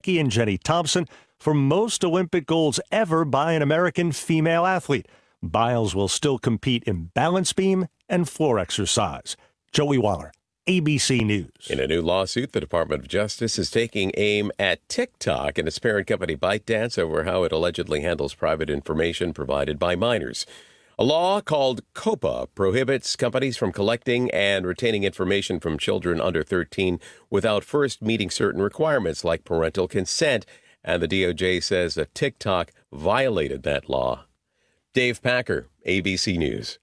Hickey and Jenny Thompson for most Olympic golds ever by an American female athlete. Biles will still compete in balance beam and floor exercise. Joey Waller, ABC News. In a new lawsuit, the Department of Justice is taking aim at TikTok and its parent company ByteDance over how it allegedly handles private information provided by minors. A law called COPPA prohibits companies from collecting and retaining information from children under 13 without first meeting certain requirements like parental consent, and the DOJ says that TikTok violated that law. Dave Packer, ABC News.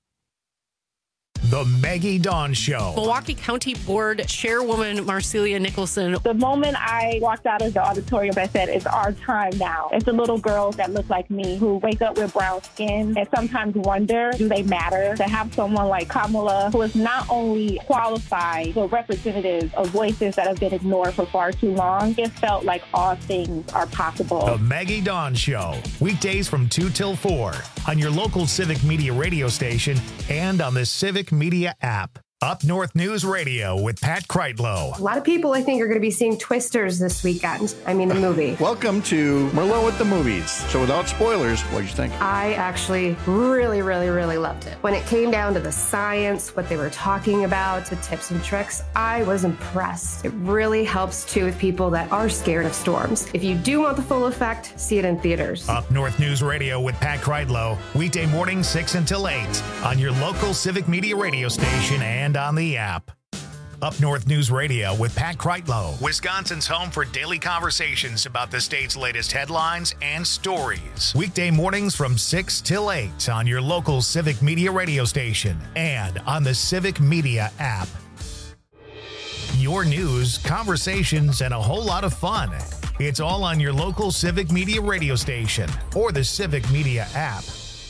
The Maggie Dawn Show. Milwaukee County Board Chairwoman Marcelia Nicholson. The moment I walked out of the auditorium, I said, it's our time now. It's the little girls that look like me who wake up with brown skin and sometimes wonder, do they matter? To have someone like Kamala, who is not only qualified, but representative of voices that have been ignored for far too long, it felt like all things are possible. The Maggie Dawn Show. Weekdays from 2 till 4 on your local Civic Media radio station and on the Civic Media app. Up North News Radio with Pat Kreitlow. A lot of people, I think, are going to be seeing Twisters this weekend. I mean, the movie. Welcome to Merlot at the Movies. So without spoilers, what did you think? I actually really loved it. When it came down to the science, what they were talking about, the tips and tricks, I was impressed. It really helps, too, with people that are scared of storms. If you do want the full effect, see it in theaters. Up North News Radio with Pat Kreitlow. Weekday morning 6 until 8 on your local Civic Media radio station and on the app. Up North News Radio with Pat Kreitlow, Wisconsin's home for daily conversations about the state's latest headlines and stories. Weekday mornings from 6 till 8 on your local Civic Media radio station and on the Civic Media app. Your news, conversations, and a whole lot of fun. It's all on your local Civic Media radio station or the Civic Media app.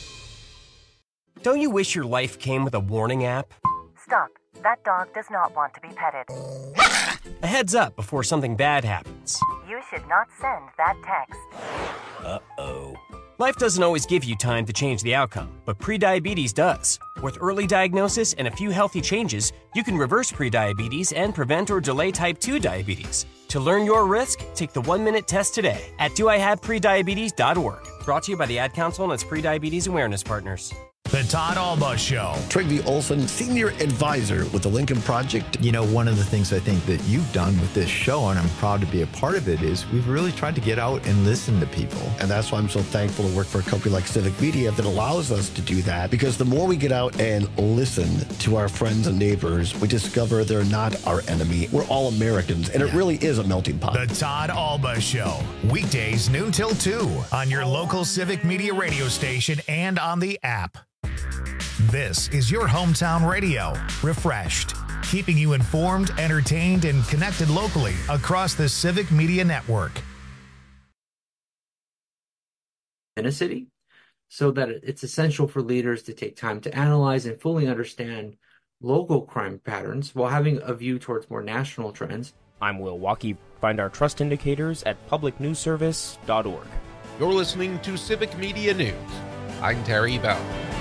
Don't you wish your life came with a warning app? Stop. That dog does not want to be petted. A heads up before something bad happens. You should not send that text. Uh-oh. Life doesn't always give you time to change the outcome, but prediabetes does. With early diagnosis and a few healthy changes, you can reverse prediabetes and prevent or delay type 2 diabetes. To learn your risk, take the 1-minute test today at doihaveprediabetes.org. Brought to you by the Ad Council and its prediabetes awareness partners. The Todd Alba Show. Trygve Olson, Senior Advisor with the Lincoln Project. You know, one of the things I think that you've done with this show, and I'm proud to be a part of it, is we've really tried to get out and listen to people. And that's why I'm so thankful to work for a company like Civic Media that allows us to do that. Because the more we get out and listen to our friends and neighbors, we discover they're not our enemy. We're all Americans, and it really is a melting pot. The Todd Alba Show. Weekdays noon till 2 on your local Civic Media radio station and on the app. This is your hometown radio, refreshed, keeping you informed, entertained, and connected locally across the Civic Media Network. In a city, so that it's essential for leaders to take time to analyze and fully understand local crime patterns while having a view towards more national trends. I'm Will Walkie. Find our trust indicators at publicnewsservice.org. You're listening to Civic Media News. I'm Terry Bell.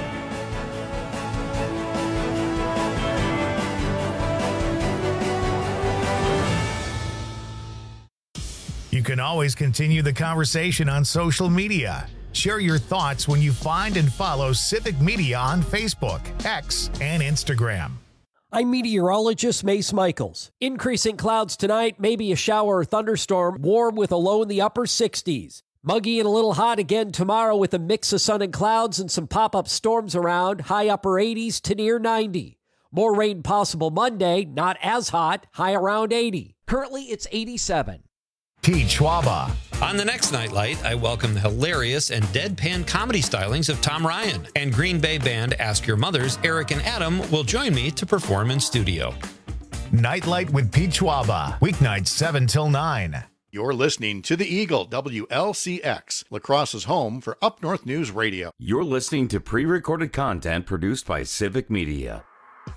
You can always continue the conversation on social media. Share your thoughts when you find and follow Civic Media on Facebook, X, and Instagram. I'm meteorologist Mace Michaels. Increasing clouds tonight, maybe a shower or thunderstorm, warm with a low in the upper 60s. Muggy and a little hot again tomorrow with a mix of sun and clouds and some pop-up storms around, high upper 80s to near 90. More rain possible Monday, not as hot, high around 80. Currently, it's 87. Pete Schwaba. On the next Nightlight, I welcome the hilarious and deadpan comedy stylings of Tom Ryan. And Green Bay band Ask Your Mothers, Eric and Adam, will join me to perform in studio. Nightlight with Pete Schwaba. Weeknights 7 till 9. You're listening to The Eagle, WLCX, La Crosse's home for Up North News Radio. You're listening to pre-recorded content produced by Civic Media.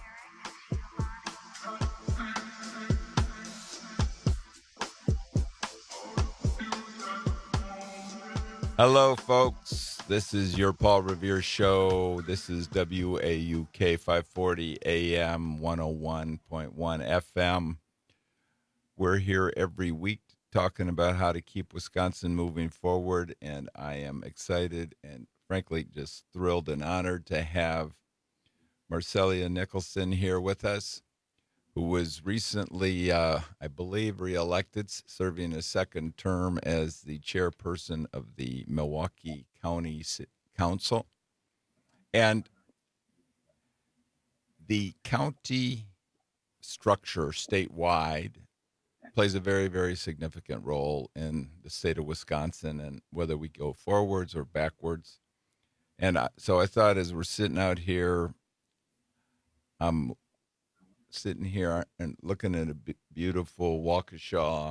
Hello, folks. This is your Paul Revere Show. This is WAUK 540 AM 101.1 FM. We're here every week to talking about how to keep Wisconsin moving forward. And I am excited and frankly just thrilled and honored to have Marcelia Nicholson here with us, who was recently, I believe, reelected, serving a second term as the chairperson of the Milwaukee County Council. And the county structure statewide plays a very, very significant role in the state of Wisconsin and whether we go forwards or backwards. And so I thought as we're sitting out here, sitting here and looking at a beautiful Waukesha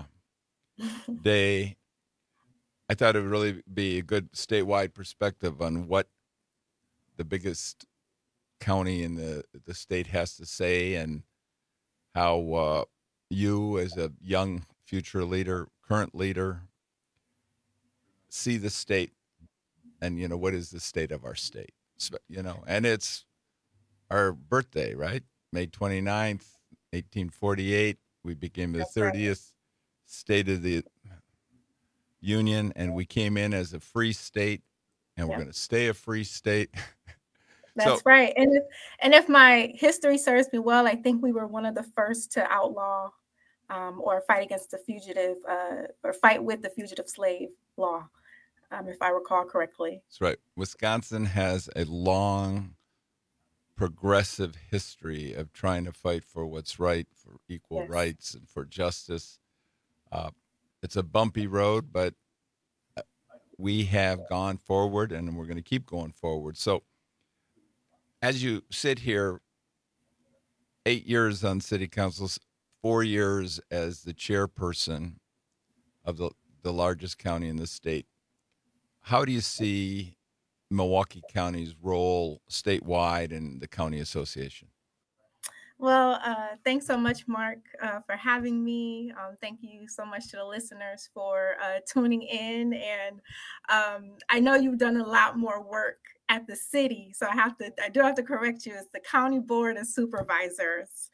day, I thought it would really be a good statewide perspective on what the biggest county in the state has to say and how you as a young future leader, current leader, see the state and, you know, what is the state of our state, you know, and it's our birthday, right? May 29th, 1848, we became the 30th state of the Union, and we came in as a free state, and we're going to stay a free state. That's right. And if my history serves me well, I think we were one of the first to outlaw or fight against the fugitive or fight with the fugitive slave law, if I recall correctly. That's right. Wisconsin has a long progressive history of trying to fight for what's right, for equal rights and for justice. It's a bumpy road, but we have gone forward and we're going to keep going forward. So as you sit here, 8 years on city council, 4 years as the chairperson of the largest county in the state, how do you see Milwaukee County's role statewide in the county association? Well, thanks so much, Mark, for having me. Thank you so much to the listeners for tuning in. And I know you've done a lot more work at the city, so I do have to correct you. It's the County Board of Supervisors.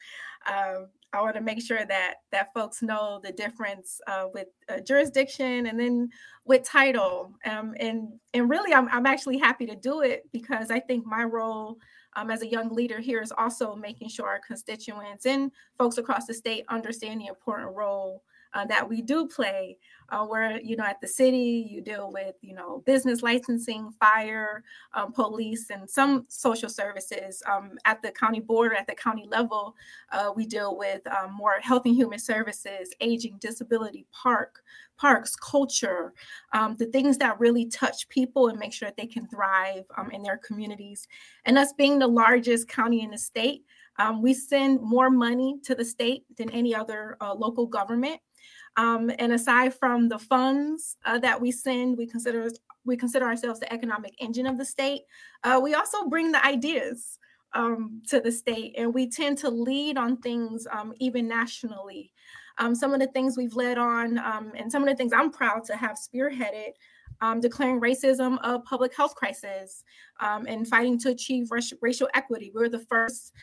I want to make sure that folks know the difference with jurisdiction and then with title. And really, I'm actually happy to do it because I think my role as a young leader here is also making sure our constituents and folks across the state understand the important role that we do play. Where, you know, at the city, you deal with, you know, business licensing, fire, police, and some social services. At the county board, at the county level, we deal with more health and human services, aging, disability, parks, culture, the things that really touch people and make sure that they can thrive in their communities. And us being the largest county in the state, we send more money to the state than any other local government. And aside from the funds that we send, we consider ourselves the economic engine of the state. We also bring the ideas to the state, and we tend to lead on things even nationally. Some of the things we've led on, and some of the things I'm proud to have spearheaded, declaring racism a public health crisis, and fighting to achieve racial equity. We're the first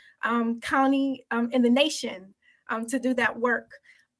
county in the nation to do that work.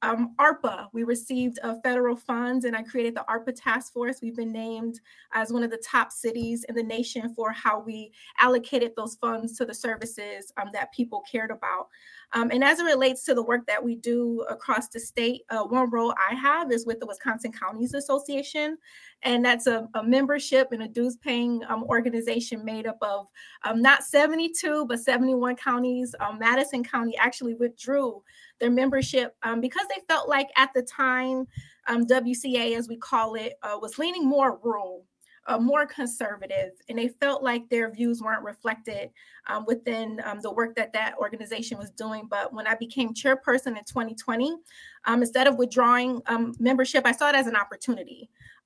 ARPA, we received federal funds, and I created the ARPA task force. We've been named as one of the top cities in the nation for how we allocated those funds to the services that people cared about. And as it relates to the work that we do across the state, one role I have is with the Wisconsin Counties Association, and that's a membership and a dues-paying organization made up of not 72, but 71 counties. Madison County actually withdrew their membership because they felt like at the time, WCA, as we call it, was leaning more rural, more conservative, and they felt like their views weren't reflected within the work that organization was doing. But when I became chairperson in 2020, instead of withdrawing membership, I saw it as an opportunity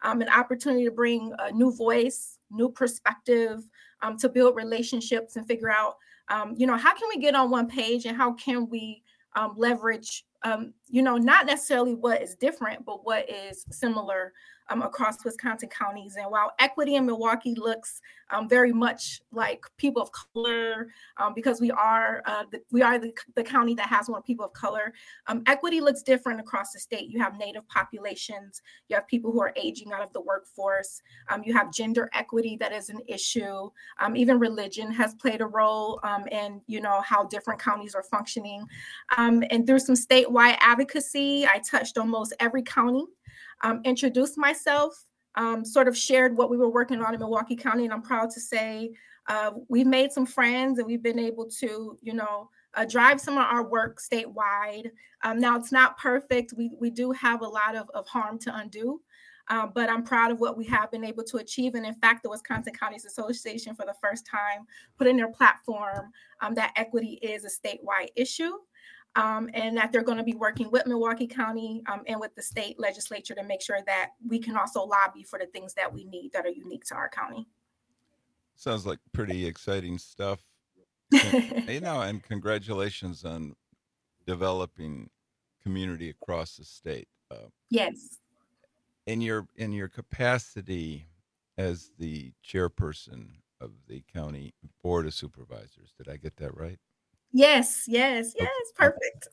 to bring a new voice, new perspective, to build relationships and figure out, how can we get on one page and how can we leverage not necessarily what is different, but what is similar across Wisconsin counties. And while equity in Milwaukee looks very much like people of color, because we are the county that has more people of color, equity looks different across the state. You have Native populations, you have people who are aging out of the workforce, you have gender equity that is an issue. Even religion has played a role in how different counties are functioning. And through some statewide advocacy, I touched almost every county. Introduced myself, sort of shared what we were working on in Milwaukee County. And I'm proud to say we've made some friends and we've been able to, drive some of our work statewide. Now, it's not perfect. We do have a lot of harm to undo, but I'm proud of what we have been able to achieve. And in fact, the Wisconsin Counties Association for the first time put in their platform that equity is a statewide issue. And that they're going to be working with Milwaukee County and with the state legislature to make sure that we can also lobby for the things that we need that are unique to our county. Sounds like pretty exciting stuff. And congratulations on developing community across the state. Yes. In your capacity as the chairperson of the county board of supervisors, did I get that right? Yes, perfect.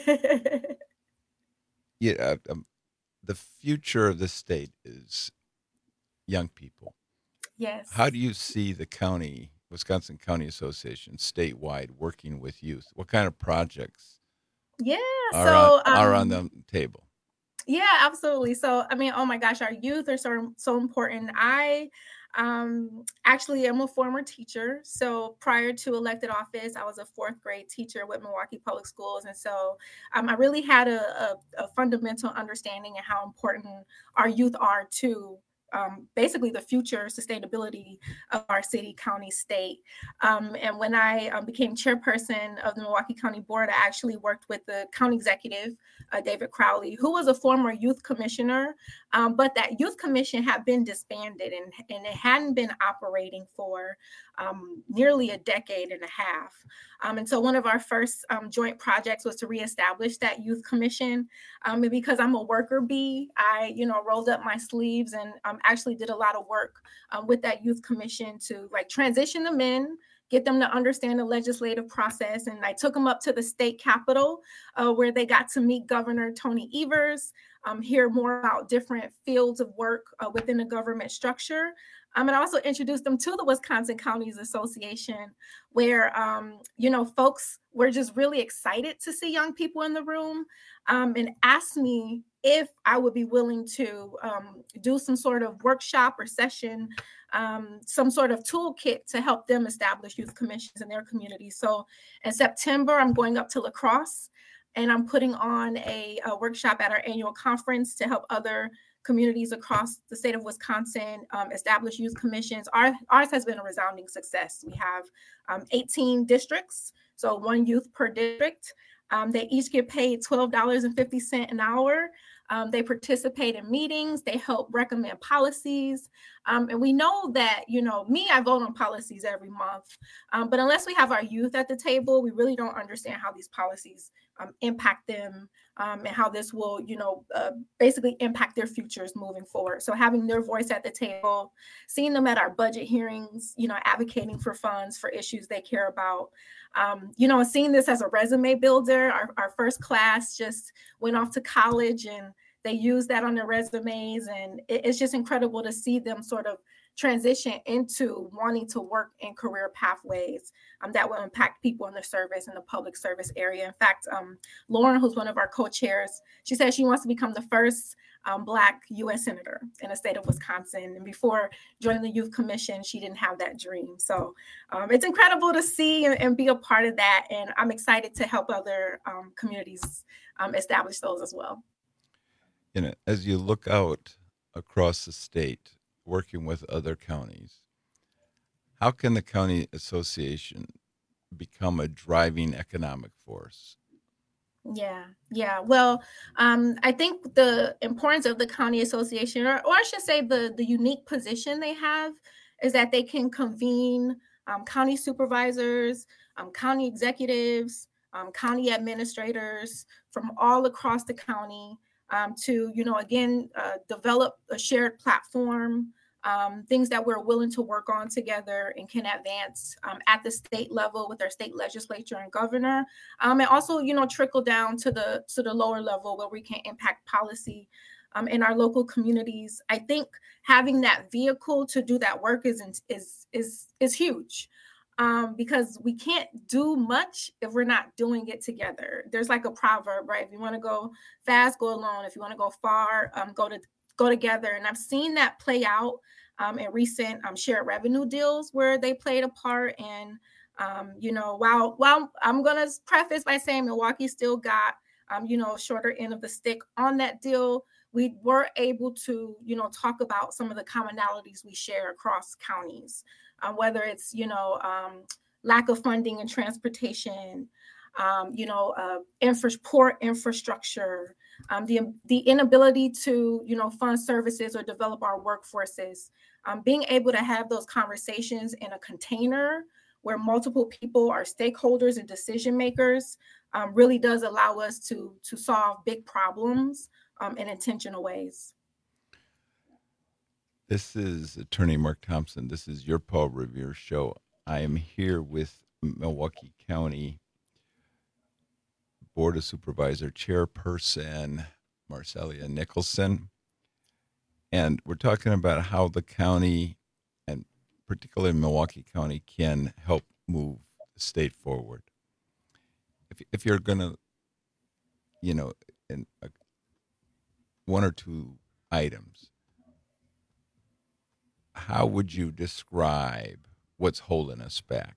Yeah, the future of the state is young people. Yes. How do you see the Wisconsin County Association statewide working with youth? What kind of projects are on the table? Yeah, absolutely. So, oh my gosh, our youth are so important. Actually, I'm a former teacher. So prior to elected office, I was a 4th grade teacher with Milwaukee Public Schools. And so I really had a fundamental understanding of how important our youth are to basically the future sustainability of our city, county, state. And when I became chairperson of the Milwaukee County Board, I actually worked with the county executive, David Crowley, who was a former youth commissioner, but that youth commission had been disbanded and it hadn't been operating for nearly a decade and a half. And so one of our first joint projects was to reestablish that youth commission. And because I'm a worker bee, I, rolled up my sleeves and actually did a lot of work with that youth commission to transition them in, get them to understand the legislative process. And I took them up to the state capitol where they got to meet Governor Tony Evers, hear more about different fields of work within the government structure. And I also introduced them to the Wisconsin Counties Association where, folks were just really excited to see young people in the room and asked me if I would be willing to do some sort of workshop or session, some sort of toolkit to help them establish youth commissions in their community. So in September, I'm going up to La Crosse and I'm putting on a workshop at our annual conference to help other communities across the state of Wisconsin establish youth commissions. Ours has been a resounding success. We have 18 districts, so 1 youth per district. They each get paid $12.50 an hour. They participate in meetings. They help recommend policies. And we know that, I vote on policies every month. But unless we have our youth at the table, we really don't understand how these policies impact them and how this will, basically impact their futures moving forward. So having their voice at the table, seeing them at our budget hearings, advocating for funds for issues they care about, seeing this as a resume builder. Our first class just went off to college and they use that on their resumes. And it's just incredible to see them sort of transition into wanting to work in career pathways that will impact people in the service and the public service area. In fact, Lauren, who's one of our co-chairs, she says she wants to become the first Black U.S. Senator in the state of Wisconsin. And before joining the Youth Commission, she didn't have that dream. So it's incredible to see and be a part of that. And I'm excited to help other communities establish those as well. As you look out across the state, working with other counties, how can the county association become a driving economic force? Yeah. Well, I think the importance of the county association, or I should say the unique position they have, is that they can convene county supervisors, county executives, county administrators from all across the county to, again, develop a shared platform, things that we're willing to work on together and can advance at the state level with our state legislature and governor, and also, trickle down to the lower level where we can impact policy in our local communities. I think having that vehicle to do that work is huge. Because we can't do much if we're not doing it together. There's like a proverb, right? If you want to go fast, go alone. If you want to go far, go together. And I've seen that play out in recent shared revenue deals where they played a part. And while I'm gonna preface by saying Milwaukee still got shorter end of the stick on that deal, we were able to talk about some of the commonalities we share across counties. Whether it's, lack of funding and transportation, poor infrastructure, the inability to, fund services or develop our workforces, being able to have those conversations in a container where multiple people are stakeholders and decision makers really does allow us to solve big problems in intentional ways. This is Attorney Mark Thompson. This is your Paul Revere Show. I am here with Milwaukee County Board of Supervisor Chairperson Marcellia Nicholson. And we're talking about how the county, and particularly Milwaukee County, can help move the state forward. If you're going to, in one or two items, how would you describe what's holding us back?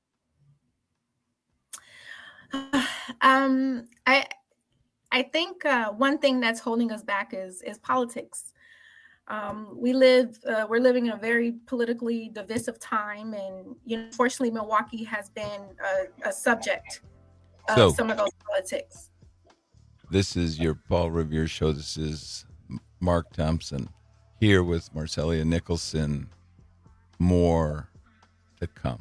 I think one thing that's holding us back is politics. We're living in a very politically divisive time, and unfortunately, Milwaukee has been a subject of some of those politics. This is your Paul Revere Show. This is Mark Thompson here with Marcellia Nicholson. More to come.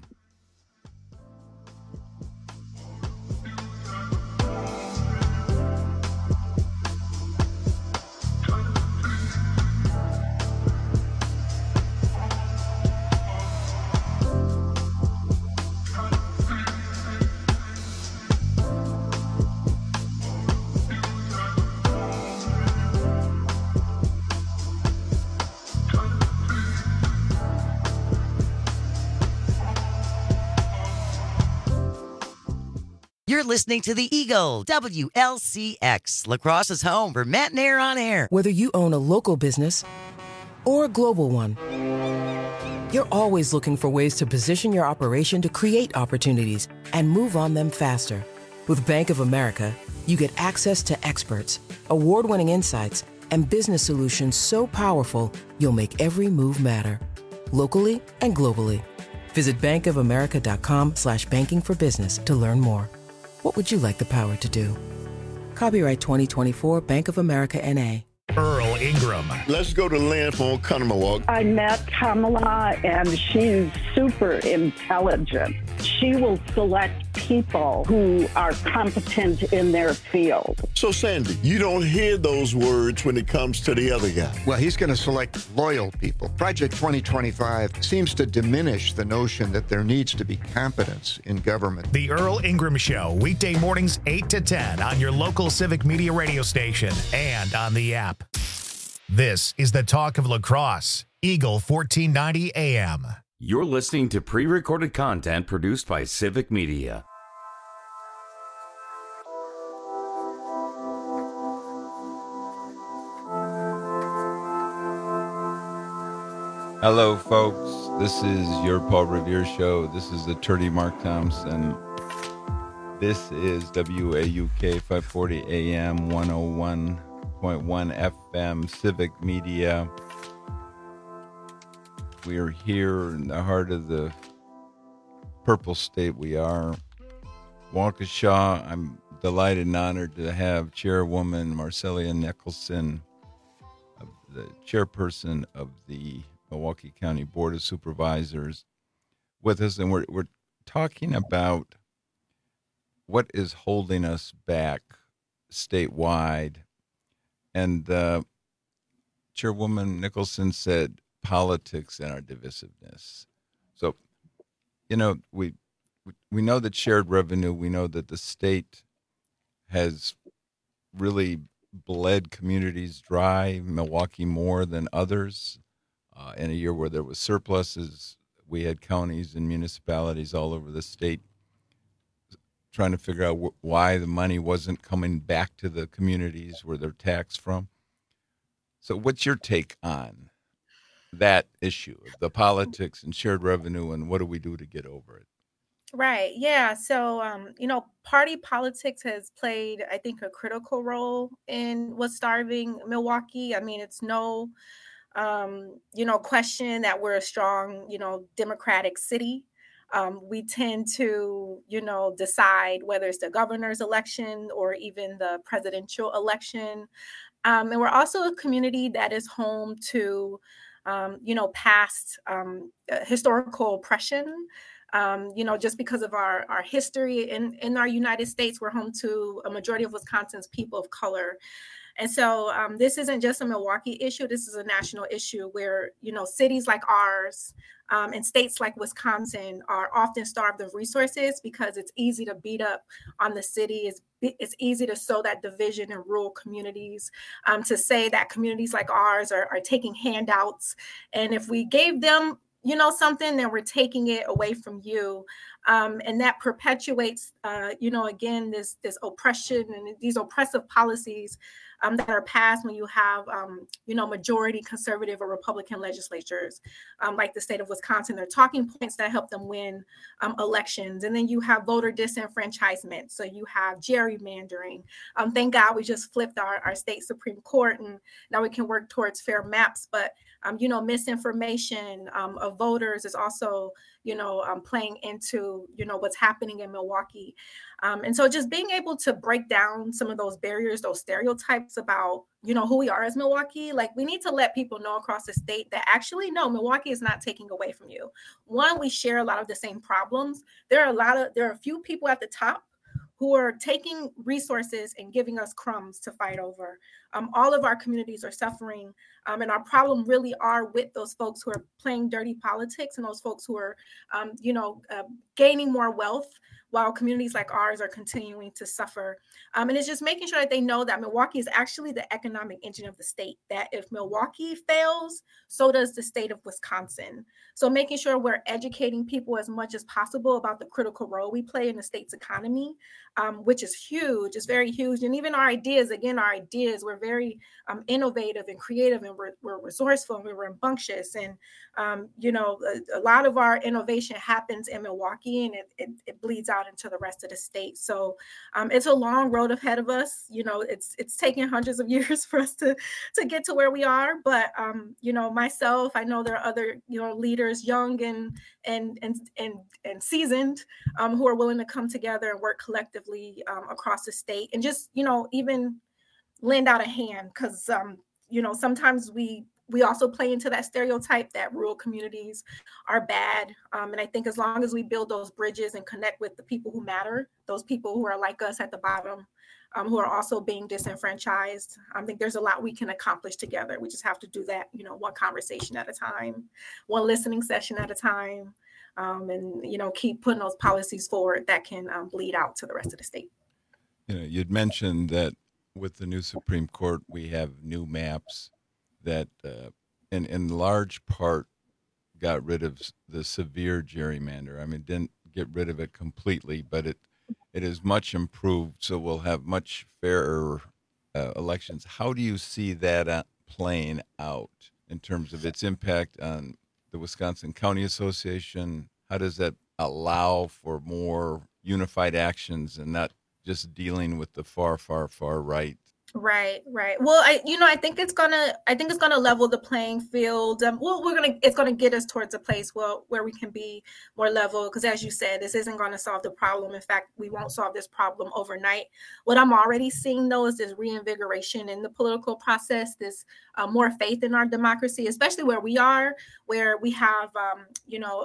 You're listening to The Eagle, WLCX, La Crosse's home for Matt and Air on Air. Whether you own a local business or a global one, you're always looking for ways to position your operation to create opportunities and move on them faster. With Bank of America, you get access to experts, award-winning insights, and business solutions so powerful, you'll make every move matter. Locally and globally. Visit bankofamerica.com/banking for business to learn more. What would you like the power to do? Copyright 2024 Bank of America N.A. Earl Ingram. Let's go to Lance on Conomowoc. I met Kamala, and she's super intelligent. She will select people who are competent in their field. So, Sandy, you don't hear those words when it comes to the other guy. Well, he's going to select loyal people. Project 2025 seems to diminish the notion that there needs to be competence in government. The Earl Ingram Show, weekday mornings 8 to 10 on your local Civic Media radio station and on the app. This is the Talk of La Crosse, Eagle 1490 AM. You're listening to pre-recorded content produced by Civic Media. Hello, folks. This is your Paul Revere Show. This is Attorney Mark Thompson. This is WAUK 540 AM 101.1 FM Civic Media. We are here in the heart of the Purple State. We are Waukesha. I'm delighted and honored to have Chairwoman Marcellia Nicholson, the chairperson of the Milwaukee County Board of Supervisors, with us, and we're talking about what is holding us back statewide? And Chairwoman Nicholson said politics and our divisiveness. So, we know that shared revenue, we know that the state has really bled communities dry, Milwaukee more than others. In a year where there was surpluses, we had counties and municipalities all over the state trying to figure out why the money wasn't coming back to the communities where they're taxed from. So what's your take on that issue, the politics and shared revenue, and what do we do to get over it? Right. Yeah. So, party politics has played, I think, a critical role in what's starving Milwaukee. I mean, it's no, question that we're a strong, Democratic city. We tend to, decide whether it's the governor's election or even the presidential election. And we're also a community that is home to, past historical oppression. Just because of our history in our United States, we're home to a majority of Wisconsin's people of color. And so this isn't just a Milwaukee issue. This is a national issue where, cities like ours and states like Wisconsin are often starved of resources because it's easy to beat up on the city. It's easy to sow that division in rural communities, to say that communities like ours are taking handouts. And if we gave them something, then we're taking it away from you. And that perpetuates, again, this oppression and these oppressive policies that are passed when you have, majority conservative or Republican legislatures, like the state of Wisconsin. They're talking points that help them win elections. And then you have voter disenfranchisement. So you have gerrymandering. Thank God we just flipped our state Supreme Court, and now we can work towards fair maps. But, misinformation of voters is also, playing into, what's happening in Milwaukee. And so just being able to break down some of those barriers, those stereotypes about, who we are as Milwaukee, like we need to let people know across the state that actually, no, Milwaukee is not taking away from you. One, we share a lot of the same problems. There are a few people at the top who are taking resources and giving us crumbs to fight over. All of our communities are suffering. And our problem really are with those folks who are playing dirty politics and those folks who are, gaining more wealth while communities like ours are continuing to suffer. And it's just making sure that they know that Milwaukee is actually the economic engine of the state, that if Milwaukee fails, so does the state of Wisconsin. So making sure we're educating people as much as possible about the critical role we play in the state's economy, which is huge. It's very huge. And even our ideas, we're very innovative and creative, and we're resourceful and we're rambunctious. And, a lot of our innovation happens in Milwaukee, and it bleeds out into the rest of the state. So it's a long road ahead of us. It's taken hundreds of years for us to get to where we are. But, myself, I know there are other, leaders, young and seasoned, who are willing to come together and work collectively across the state and just, even lend out a hand, because, sometimes we also play into that stereotype that rural communities are bad. And I think as long as we build those bridges and connect with the people who matter, those people who are like us at the bottom, who are also being disenfranchised, I think there's a lot we can accomplish together. We just have to do that, one conversation at a time, one listening session at a time, and, keep putting those policies forward that can bleed out to the rest of the state. You'd mentioned that with the new Supreme Court, we have new maps that in large part got rid of the severe gerrymander. I mean, didn't get rid of it completely, but it is much improved, so we'll have much fairer elections. How do you see that playing out in terms of its impact on the Wisconsin County Association? How does that allow for more unified actions and not just dealing with the far, far, far right? Right. Well, I think it's gonna level the playing field. It's gonna get us towards a place where we can be more level. Because as you said, this isn't gonna solve the problem. In fact, we won't solve this problem overnight. What I'm already seeing though is this reinvigoration in the political process, this more faith in our democracy, especially where we are, where we have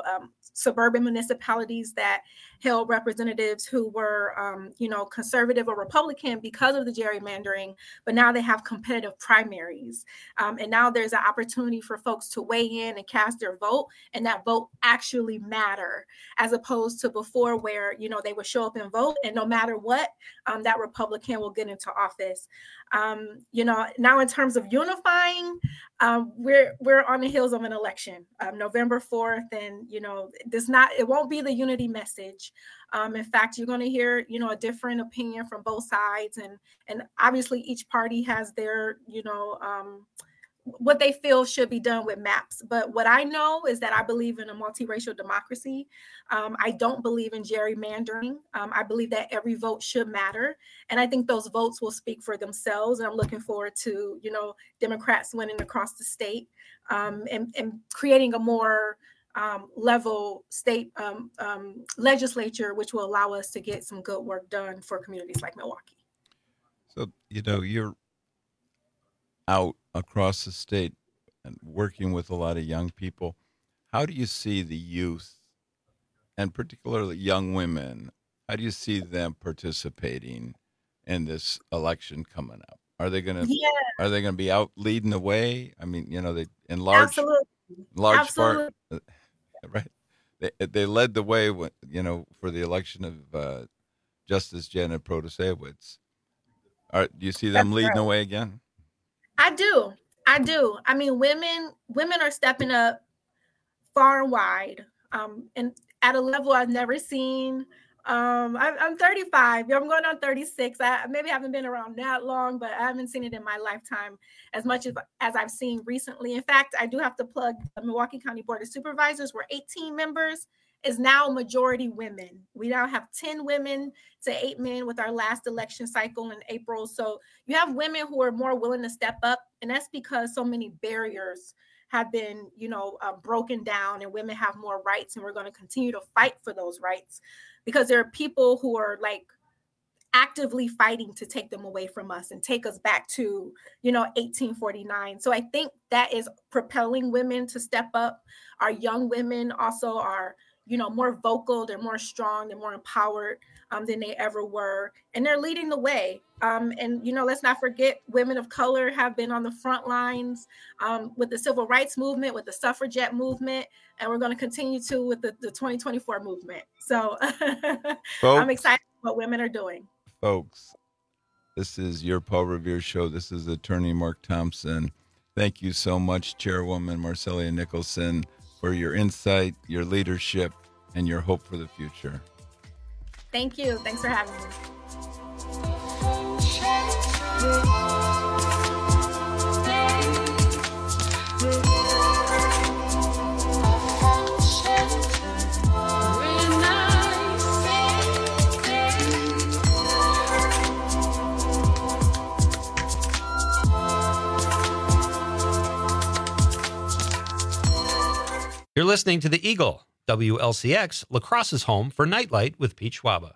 suburban municipalities that held representatives who were, conservative or Republican because of the gerrymandering, but now they have competitive primaries. And now there's an opportunity for folks to weigh in and cast their vote, and that vote actually matter, as opposed to before where, they would show up and vote, and no matter what, that Republican will get into office. Now in terms of unifying, we're on the heels of an election, November 4th, and it won't be the unity message. In fact, you're going to hear a different opinion from both sides, and obviously each party has their what they feel should be done with maps. But what I know is that I believe in a multiracial democracy. I don't believe in gerrymandering. I believe that every vote should matter. And I think those votes will speak for themselves. And I'm looking forward to, Democrats winning across the state and creating a more level state legislature, which will allow us to get some good work done for communities like Milwaukee. So, you're out across the state and working with a lot of young people. How do you see the youth, and particularly young women, how do you see them participating in this election coming up? Are they going to be out leading the way? I mean, they in large part, right? They led the way, for the election of Justice Janet Protasewicz. Do you see them leading the way again? I do. I mean, women are stepping up far and wide, and at a level I've never seen. I'm 35. I'm going on 36. I maybe haven't been around that long, but I haven't seen it in my lifetime as much as I've seen recently. In fact, I do have to plug the Milwaukee County Board of Supervisors. We're 18 members. Is now majority women. We now have 10 women to 8 men with our last election cycle in April. So you have women who are more willing to step up, and that's because so many barriers have been, broken down, and women have more rights, and we're going to continue to fight for those rights because there are people who are actively fighting to take them away from us and take us back to, 1849. So I think that is propelling women to step up. Our young women also are more vocal, they're more strong, they're more empowered than they ever were. And they're leading the way. And let's not forget, women of color have been on the front lines with the civil rights movement, with the suffragette movement, and we're going to continue to with the 2024 movement. So I'm excited what women are doing. Folks, this is your Paul Revere Show. This is Attorney Mark Thompson. Thank you so much, Chairwoman Marcellia Nicholson, for your insight, your leadership, and your hope for the future. Thank you. Thanks for having me. You're listening to The Eagle, WLCX, La Crosse's home for Nightlight with Pete Schwaba.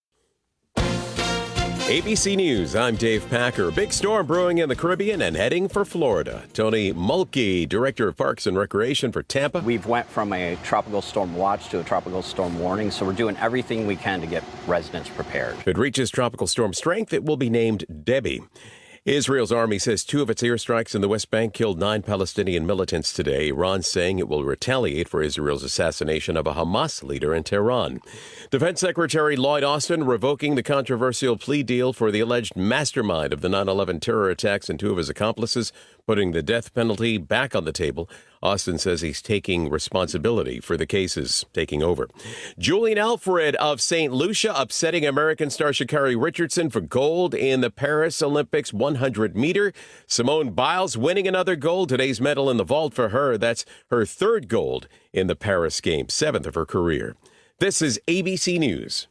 ABC News, I'm Dave Packer. Big storm brewing in the Caribbean and heading for Florida. Tony Mulkey, Director of Parks and Recreation for Tampa. We've went from a tropical storm watch to a tropical storm warning, so we're doing everything we can to get residents prepared. If it reaches tropical storm strength, it will be named Debbie. Israel's army says 2 of its airstrikes in the West Bank killed 9 Palestinian militants today. Iran saying it will retaliate for Israel's assassination of a Hamas leader in Tehran. Defense Secretary Lloyd Austin revoking the controversial plea deal for the alleged mastermind of the 9/11 terror attacks and 2 of his accomplices, putting the death penalty back on the table. Austin says he's taking responsibility for the cases taking over. Julian Alfred of St. Lucia upsetting American star Sha'Carri Richardson for gold in the Paris Olympics 100-meter. Simone Biles winning another gold. Today's medal in the vault for her. That's her 3rd gold in the Paris Games, 7th of her career. This is ABC News.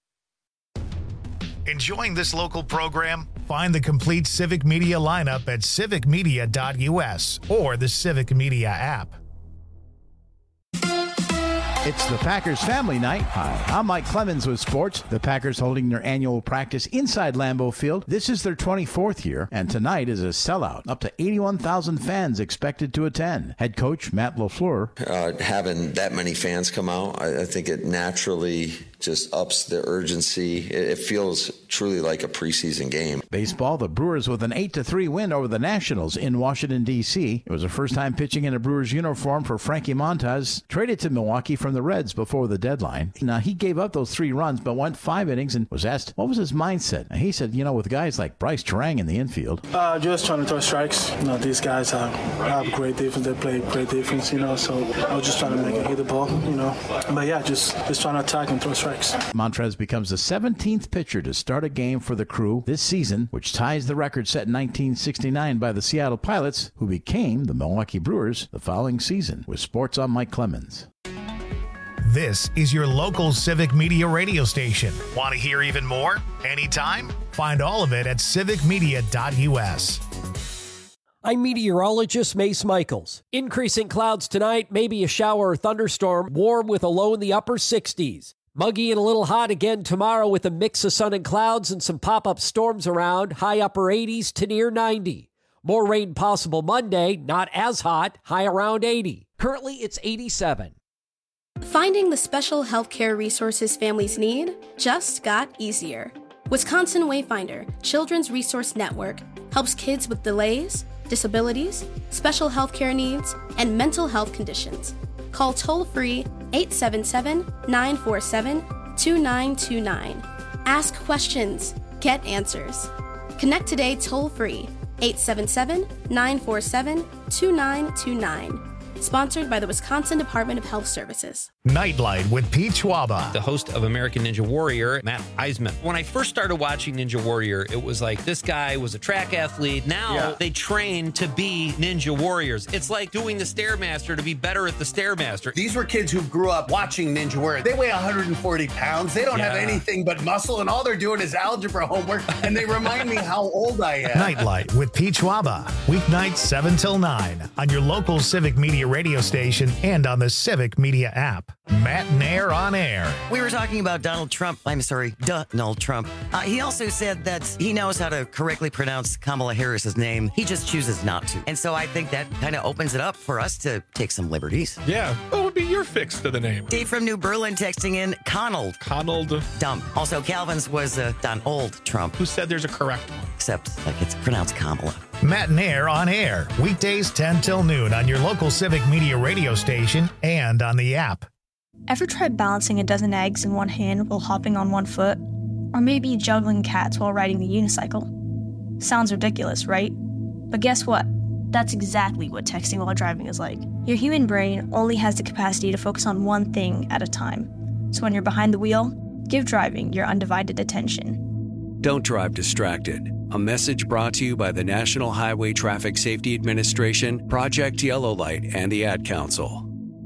Enjoying this local program? Find the complete Civic Media lineup at civicmedia.us or the Civic Media app. It's the Packers family night. Hi, I'm Mike Clemens with sports. The Packers holding their annual practice inside Lambeau Field. This is their 24th year, and tonight is a sellout. Up to 81,000 fans expected to attend. Head coach Matt LaFleur. Having that many fans come out, I think it naturally just ups the urgency. It feels truly like a preseason game. Baseball, the Brewers with an 8-3 win over the Nationals in Washington, D.C. It was the first time pitching in a Brewers uniform for Frankie Montas, traded to Milwaukee from the Reds before the deadline. Now, he gave up those 3 runs, but went 5 innings and was asked what was his mindset. And he said, with guys like Bryce Terang in the infield. Just trying to throw strikes. These guys have great defense. They play great defense, so I was just trying to make it hit the ball, But yeah, just trying to attack and throw strikes. Montrez becomes the 17th pitcher to start a game for the Crew this season, which ties the record set in 1969 by the Seattle Pilots, who became the Milwaukee Brewers the following season. With sports, I'm Mike Clemens. This is your local Civic Media radio station. Want to hear even more? Anytime? Find all of it at civicmedia.us. I'm meteorologist Mace Michaels. Increasing clouds tonight, maybe a shower or thunderstorm, warm with a low in the upper 60s. Muggy and a little hot again tomorrow with a mix of sun and clouds and some pop-up storms around, high upper 80s to near 90. More rain possible Monday, not as hot, high around 80. Currently, it's 87. Finding the special healthcare resources families need just got easier. Wisconsin Wayfinder Children's Resource Network helps kids with delays, disabilities, special healthcare needs, and mental health conditions. Call toll-free 877-947-2929. Ask questions. Get answers. Connect today toll-free 877-947-2929. Sponsored by the Wisconsin Department of Health Services. Nightlight with Pete Schwaba. The host of American Ninja Warrior, Matt Eisman. When I first started watching Ninja Warrior, it was like this guy was a track athlete. Now they train to be Ninja Warriors. It's like doing the Stairmaster to be better at the Stairmaster. These were kids who grew up watching Ninja Warrior. They weigh 140 pounds. They don't have anything but muscle, and all they're doing is algebra homework, and they remind me how old I am. Nightlight with Pete Schwaba. Weeknights 7 till 9 on your local Civic Media radio station and on the Civic Media app. Matt Nair on air. We were talking about Donald Trump. Donald Trump. He also said that he knows how to correctly pronounce Kamala Harris's name. He just chooses not to. And so I think that kind of opens it up for us to take some liberties. Yeah. What would be your fix to the name? Dave from New Berlin texting in Conald. Dumb. Also, Calvin's was Donald Trump. Who said there's a correct one? Except it's pronounced Kamala. Matt Nair on air. Weekdays 10 till noon on your local Civic Media radio station and on the app. Ever tried balancing a dozen eggs in one hand while hopping on one foot? Or maybe juggling cats while riding the unicycle? Sounds ridiculous, right? But guess what? That's exactly what texting while driving is like. Your human brain only has the capacity to focus on one thing at a time. So when you're behind the wheel, give driving your undivided attention. Don't drive distracted. A message brought to you by the National Highway Traffic Safety Administration, Project Yellow Light, and the Ad Council.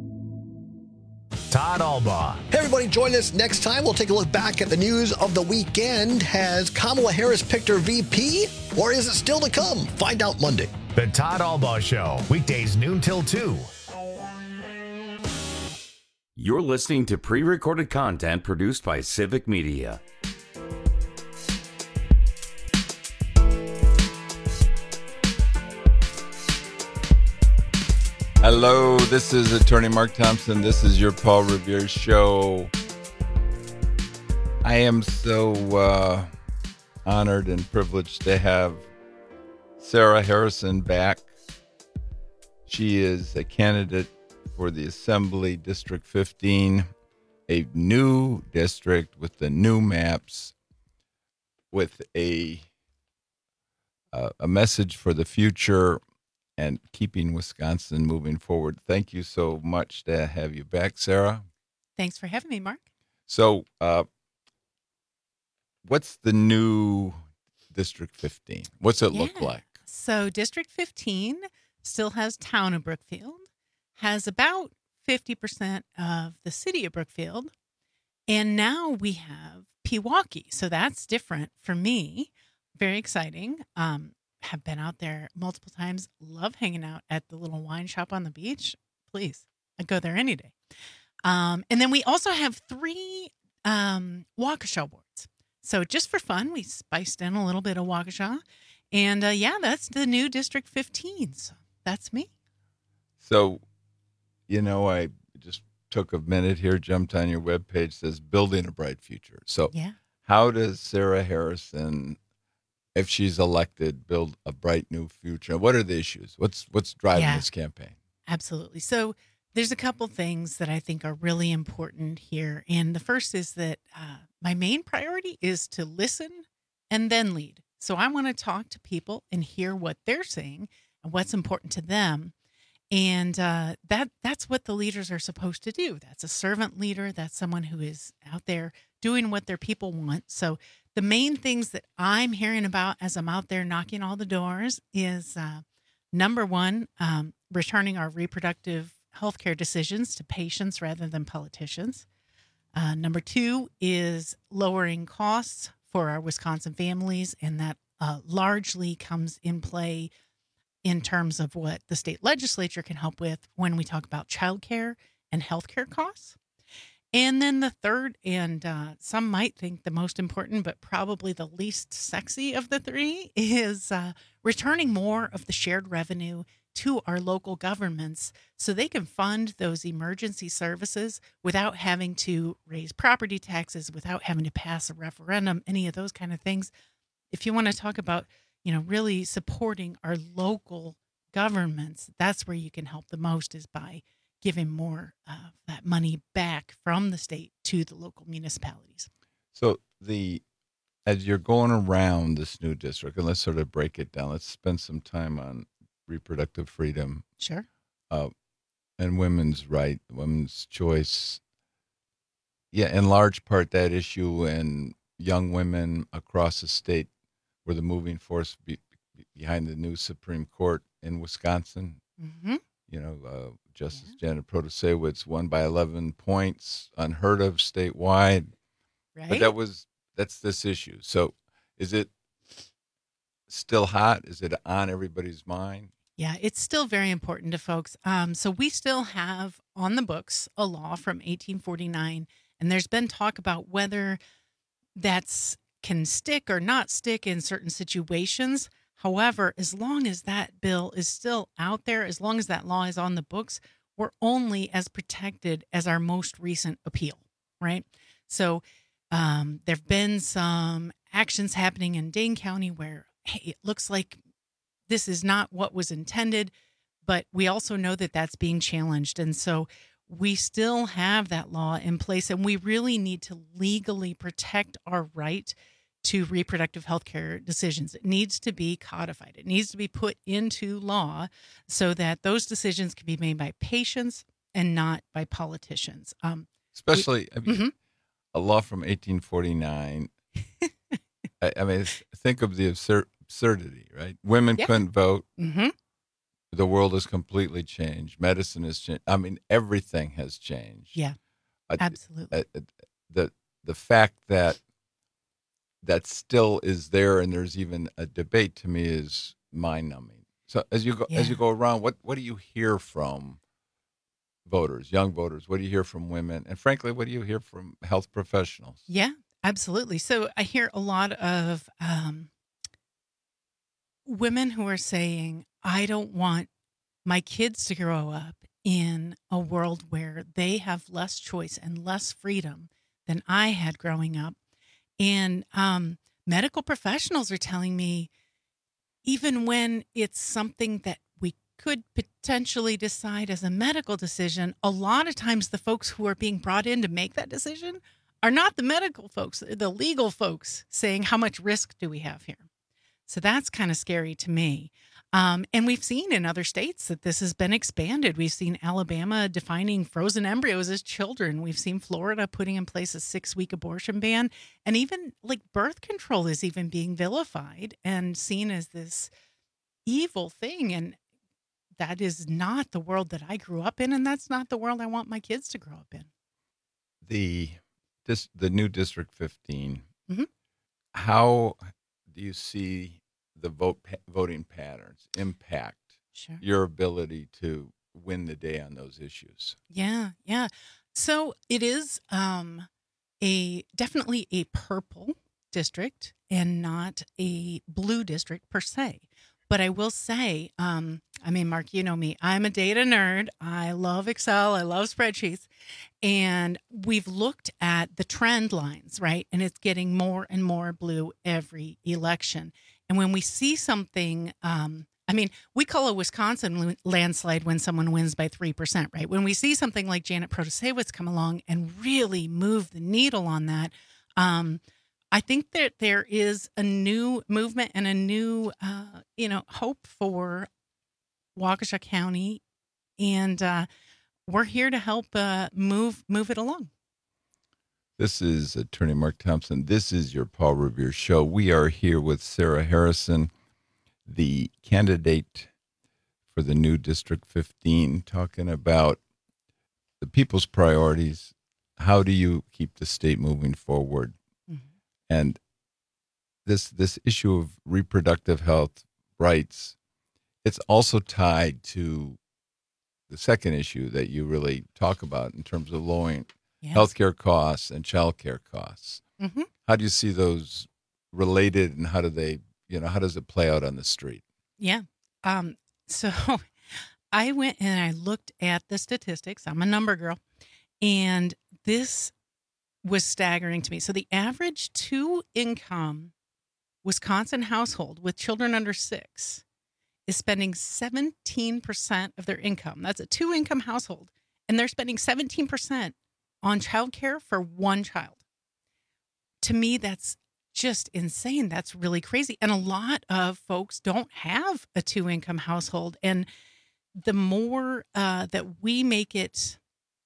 Todd Albaugh. Hey, everybody, join us next time. We'll take a look back at the news of the weekend. Has Kamala Harris picked her VP, or is it still to come? Find out Monday. The Todd Albaugh Show, weekdays noon till 2. You're listening to pre-recorded content produced by Civic Media. Hello, this is Attorney Mark Thompson. This is your Paul Revere Show. I am so honored and privileged to have Sarah Harrison back. She is a candidate for the Assembly District 15, a new district with the new maps, with a message for the future and keeping Wisconsin moving forward. Thank you so much to have you back, Sarah. Thanks for having me, Mark. So, what's the new District 15? What's it look like? So District 15 still has town of Brookfield, has about 50% of the city of Brookfield, and now we have Pewaukee. So that's different for me. Very exciting. Have been out there multiple times. Love hanging out at the little wine shop on the beach. Please, I'd go there any day. And then we also have 3 Waukesha wards. So just for fun, we spiced in a little bit of Waukesha. And that's the new District 15. So that's me. So, I just took a minute here, jumped on your webpage, says Building a Bright Future. So how does Sarah Harrison, if she's elected, build a bright new future? What are the issues? What's driving this campaign? Absolutely. So there's a couple things that I think are really important here. And the first is that my main priority is to listen and then lead. So I want to talk to people and hear what they're saying and what's important to them. And that's what the leaders are supposed to do. That's a servant leader. That's someone who is out there doing what their people want. So the main things that I'm hearing about as I'm out there knocking all the doors is, number one, returning our reproductive health care decisions to patients rather than politicians. Number 2 is lowering costs for our Wisconsin families, and that largely comes in play in terms of what the state legislature can help with when we talk about childcare and healthcare costs. And then the third, and some might think the most important, but probably the least sexy of the 3, is returning more of the shared revenue to our local governments so they can fund those emergency services without having to raise property taxes, without having to pass a referendum, any of those kind of things. If you want to talk about, really supporting our local governments, that's where you can help the most, is by giving more of that money back from the state to the local municipalities. So as you're going around this new district, and let's sort of break it down, let's spend some time on reproductive freedom. Sure. And women's right, women's choice. Yeah, in large part that issue, and young women across the state were the moving force behind the new Supreme Court in Wisconsin. Mm-hmm. Justice Janet Protasiewicz won by 11 points, unheard of statewide. Right. But that's this issue. So is it still hot? Is it on everybody's mind? Yeah, it's still very important to folks. So we still have on the books a law from 1849, and there's been talk about whether that's can stick or not stick in certain situations. However, as long as that bill is still out there, as long as that law is on the books, we're only as protected as our most recent appeal, right? So there have been some actions happening in Dane County where, hey, it looks like this is not what was intended, but we also know that that's being challenged. And so we still have that law in place, and we really need to legally protect our right to reproductive health care decisions. It needs to be codified. It needs to be put into law so that those decisions can be made by patients and not by politicians. Especially a law from 1849. I mean, think of the absurdity, right? Women couldn't vote. Mm-hmm. The world has completely changed. Medicine has changed. I mean, everything has changed. Yeah, absolutely. The fact that still is there, and there's even a debate, to me is mind-numbing. So as you go around, what do you hear from voters, young voters? What do you hear from women? And frankly, what do you hear from health professionals? Yeah, absolutely. So I hear a lot of women who are saying, I don't want my kids to grow up in a world where they have less choice and less freedom than I had growing up. And medical professionals are telling me, even when it's something that we could potentially decide as a medical decision, a lot of times the folks who are being brought in to make that decision are not the medical folks, the legal folks saying, how much risk do we have here? So that's kind of scary to me. And we've seen in other states that this has been expanded. We've seen Alabama defining frozen embryos as children. We've seen Florida putting in place a 6-week abortion ban. And even like birth control is even being vilified and seen as this evil thing. And that is not the world that I grew up in. And that's not the world I want my kids to grow up in. The new District 15, mm-hmm. How do you see the voting patterns impact your ability to win the day on those issues? Yeah. So it is definitely a purple district and not a blue district per se. But I will say, Mark, you know me, I'm a data nerd. I love Excel. I love spreadsheets. And we've looked at the trend lines, right? And it's getting more and more blue every election. And when we see something, we call a Wisconsin landslide when someone wins by 3%, right? When we see something like Janet Protasewicz come along and really move the needle on that, I think that there is a new movement and a new, hope for Waukesha County, and we're here to help move it along. This is Attorney Mark Thompson. This is your Paul Revere Show. We are here with Sarah Harrison, the candidate for the new District 15, talking about the people's priorities. How do you keep the state moving forward? And this issue of reproductive health rights, it's also tied to the second issue that you really talk about in terms of lowering healthcare costs and childcare costs. Mm-hmm. How do you see those related, and how do they, how does it play out on the street? Yeah. So I went and I looked at the statistics. I'm a number girl, and this was staggering to me. So the average 2-income Wisconsin household with children under 6 is spending 17% of their income. That's a 2-income household, and they're spending 17% on childcare for one child. To me, that's just insane. That's really crazy. And a lot of folks don't have a 2-income household. And the more that we make it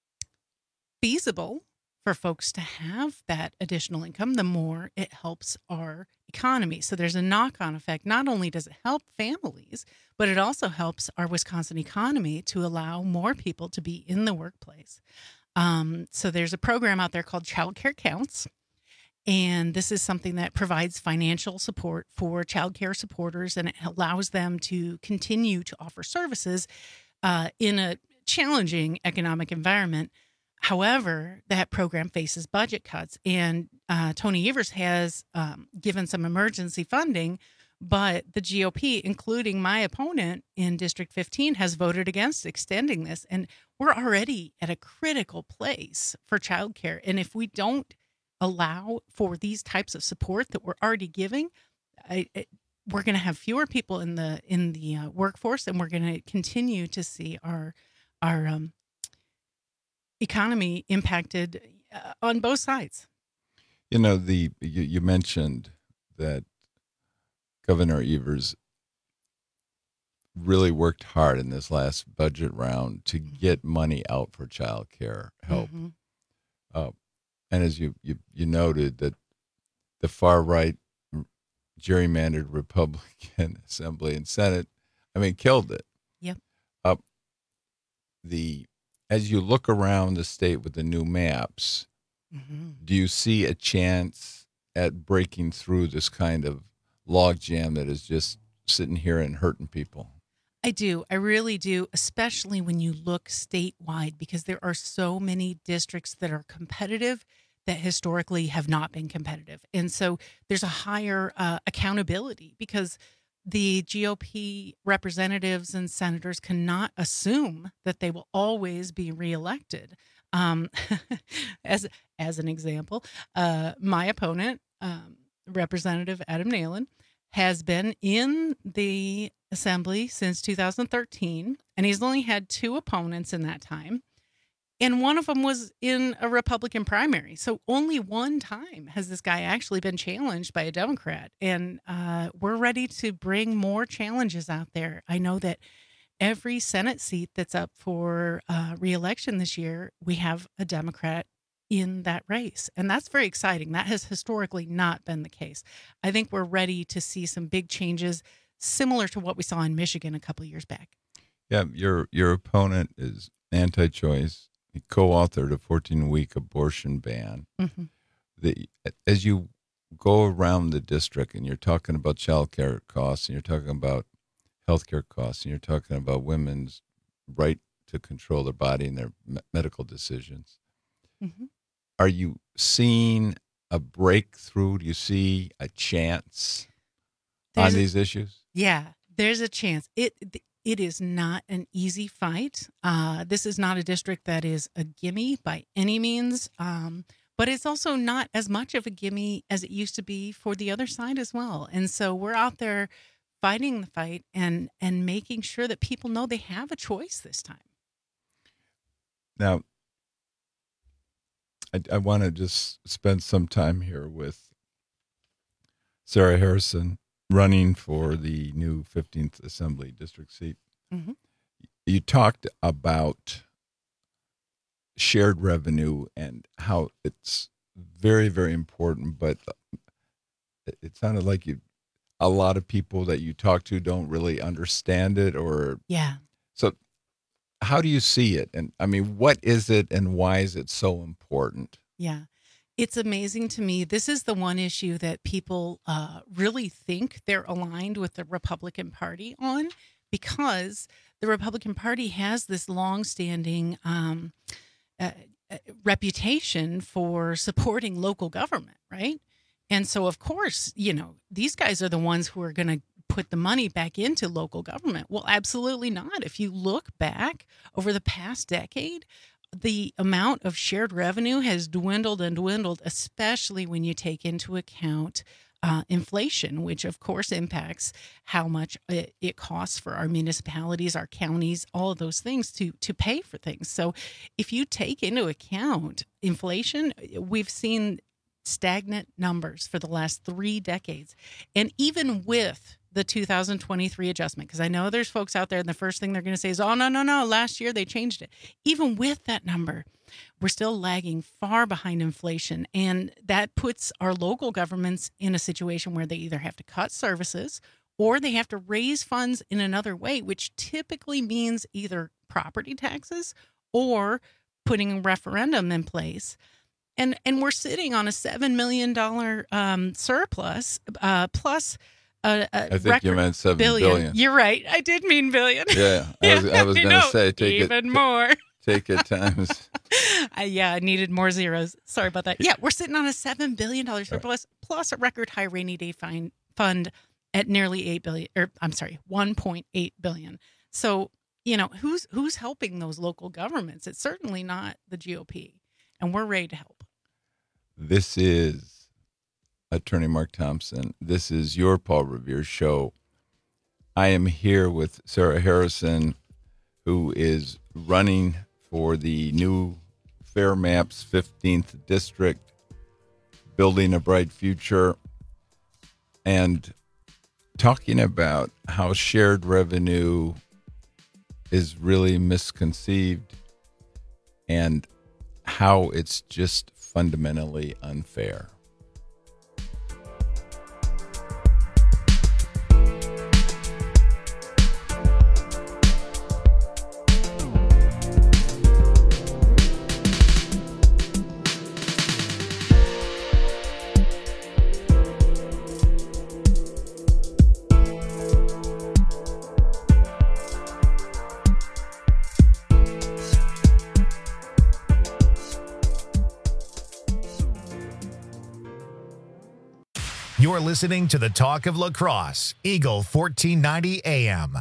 feasible for folks to have that additional income, the more it helps our economy. So there's a knock-on effect. Not only does it help families, but it also helps our Wisconsin economy to allow more people to be in the workplace. So there's a program out there called Child Care Counts, and this is something that provides financial support for child care supporters, and it allows them to continue to offer services in a challenging economic environment. However, that program faces budget cuts, and Tony Evers has given some emergency funding, but the GOP, including my opponent in District 15, has voted against extending this. And we're already at a critical place for childcare. And if we don't allow for these types of support that we're already giving, we're going to have fewer people in the workforce, and we're going to continue to see our economy impacted on both sides. You mentioned that Governor Evers really worked hard in this last budget round to get money out for child care help. Mm-hmm. And as you noted, that the far right gerrymandered Republican Assembly and Senate, killed it. Yep. As you look around the state with the new maps, mm-hmm. do you see a chance at breaking through this kind of logjam that is just sitting here and hurting people? I do. I really do, especially when you look statewide, because there are so many districts that are competitive that historically have not been competitive. And so there's a higher accountability, because the GOP representatives and senators cannot assume that they will always be reelected. As an example, my opponent, Representative Adam Nalen, has been in the Assembly since 2013, and he's only had 2 opponents in that time. And one of them was in a Republican primary. So only one time has this guy actually been challenged by a Democrat. And we're ready to bring more challenges out there. I know that every Senate seat that's up for re-election this year, we have a Democrat in that race. And that's very exciting. That has historically not been the case. I think we're ready to see some big changes similar to what we saw in Michigan a couple of years back. Yeah, your opponent is anti-choice. He co-authored a 14-week abortion ban. Mm-hmm. As you go around the district and you're talking about child care costs, and you're talking about health care costs, and you're talking about women's right to control their body and their medical decisions, Mm-hmm. Are you seeing a breakthrough? Do you see a chance on these issues? Yeah, there's a chance. It is not an easy fight. This is not a district that is a gimme by any means, but it's also not as much of a gimme as it used to be for the other side as well. And so we're out there fighting the fight and making sure that people know they have a choice this time. Now, I want to just spend some time here with Sarah Harrison, running for the new 15th Assembly District seat. Mm-hmm. You talked about shared revenue and how it's very, very important, but it sounded like a lot of people that you talk to don't really understand it, or yeah. So how do you see it? And I mean, what is it and why is it so important? Yeah. It's amazing to me. This is the one issue that people really think they're aligned with the Republican Party on, because the Republican Party has this longstanding reputation for supporting local government, right? And so, of course, these guys are the ones who are going to put the money back into local government. Well, absolutely not. If you look back over the past decade, the amount of shared revenue has dwindled and dwindled, especially when you take into account inflation, which of course impacts how much it costs for our municipalities, our counties, all of those things to pay for things. So if you take into account inflation, we've seen stagnant numbers for the last 3 decades. And even with the 2023 adjustment, because I know there's folks out there and the first thing they're going to say is, oh, no, last year they changed it. Even with that number, we're still lagging far behind inflation. And that puts our local governments in a situation where they either have to cut services or they have to raise funds in another way, which typically means either property taxes or putting a referendum in place. And we're sitting on a $7 million surplus plus I think you meant $7 billion. You're right. I did mean billion. Yeah, I was going to say even more. Take it times. I needed more zeros. Sorry about that. Yeah, we're sitting on a $7 billion surplus plus a record high rainy day fund at nearly $1.8 billion. So who's helping those local governments? It's certainly not the GOP, and we're ready to help. This is Attorney Mark Thompson. This is your Paul Revere Show. I am here with Sarah Harrison, who is running for the new Fair Maps 15th District, Building a Bright Future, and talking about how shared revenue is really misconceived and how it's just fundamentally unfair. You're listening to the Talk of La Crosse, Eagle 1490 AM.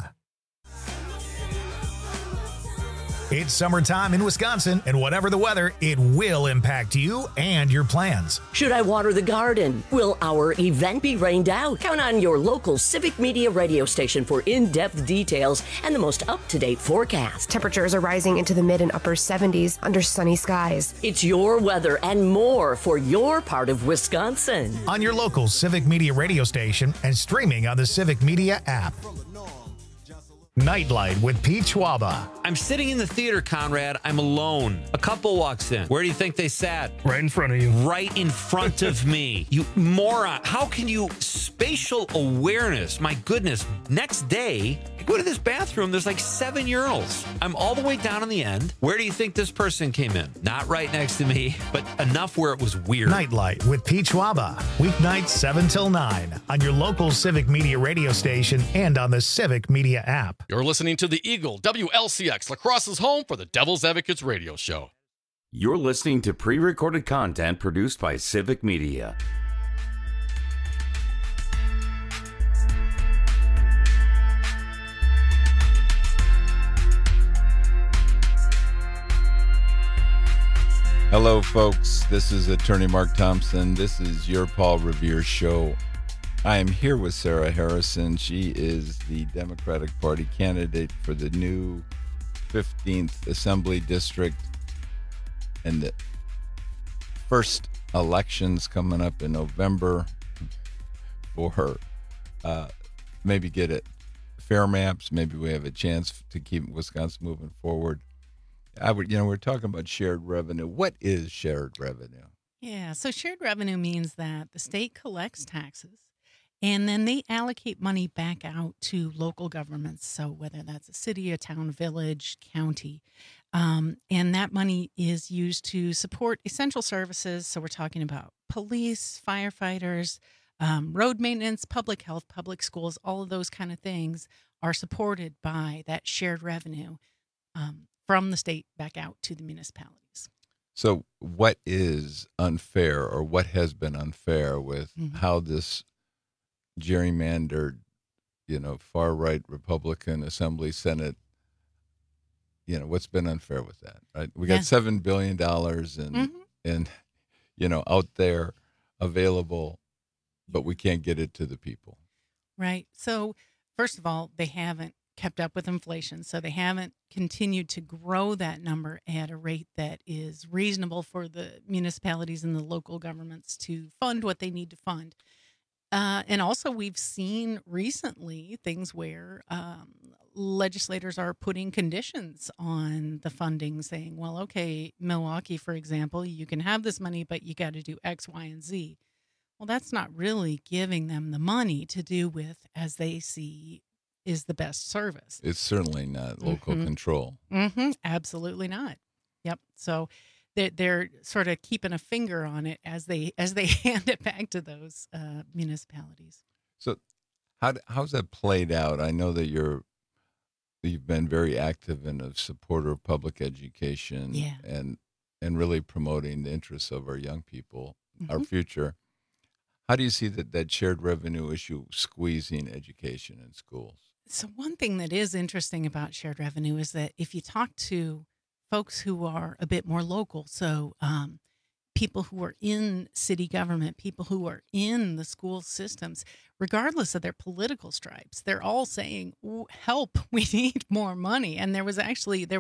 It's summertime in Wisconsin, and whatever the weather, it will impact you and your plans. Should I water the garden? Will our event be rained out? Count on your local Civic Media radio station for in-depth details and the most up-to-date forecast. Temperatures are rising into the mid and upper 70s under sunny skies. It's your weather and more for your part of Wisconsin. On your local Civic Media radio station and streaming on the Civic Media app. Nightlight with Pete Schwaba. I'm sitting in the theater, Conrad. I'm alone. A couple walks in. Where do you think they sat? Right in front of you. Right in front of me. You moron. How can you... Spatial awareness. My goodness. Next day, I go to this bathroom. There's like 7 urinals. I'm all the way down on the end. Where do you think this person came in? Not right next to me, but enough where it was weird. Nightlight with Pete Schwaba. Weeknights 7 till 9 on your local Civic Media radio station and on the Civic Media app. You're listening to the Eagle WLCX, La Crosse's home for the Devil's Advocates radio show. You're listening to pre-recorded content produced by Civic Media. Hello, folks. This is Attorney Mark Thompson. This is your Paul Revere Show. I am here with Sarah Harrison. She is the Democratic Party candidate for the new 15th Assembly District. And the first elections coming up in November for maybe get it fair maps. Maybe we have a chance to keep Wisconsin moving forward. We're talking about shared revenue. What is shared revenue? Yeah, so shared revenue means that the state collects taxes and then they allocate money back out to local governments. So whether that's a city, a town, village, county, and that money is used to support essential services. So we're talking about police, firefighters, road maintenance, public health, public schools, all of those kind of things are supported by that shared revenue from the state back out to the municipalities. So what is unfair, or what has been unfair with how this gerrymandered, far-right Republican Assembly, Senate, what's been unfair with that, right? We got $7 billion out there available, but we can't get it to the people. Right. So first of all, they haven't kept up with inflation. So they haven't continued to grow that number at a rate that is reasonable for the municipalities and the local governments to fund what they need to fund. And also we've seen recently things where legislators are putting conditions on the funding, saying, well, okay, Milwaukee, for example, you can have this money, but you got to do X, Y, and Z. Well, that's not really giving them the money to do with as they see is the best service. It's certainly not local control. Absolutely not. Yep. So they're sort of keeping a finger on it as they hand it back to those municipalities. So how's that played out? I know that you've been very active and a supporter of public education and really promoting the interests of our young people, our future. How do you see that shared revenue issue squeezing education in schools? So one thing that is interesting about shared revenue is that if you talk to folks who are a bit more local, so people who are in city government, people who are in the school systems, regardless of their political stripes, they're all saying, help, we need more money. And there was a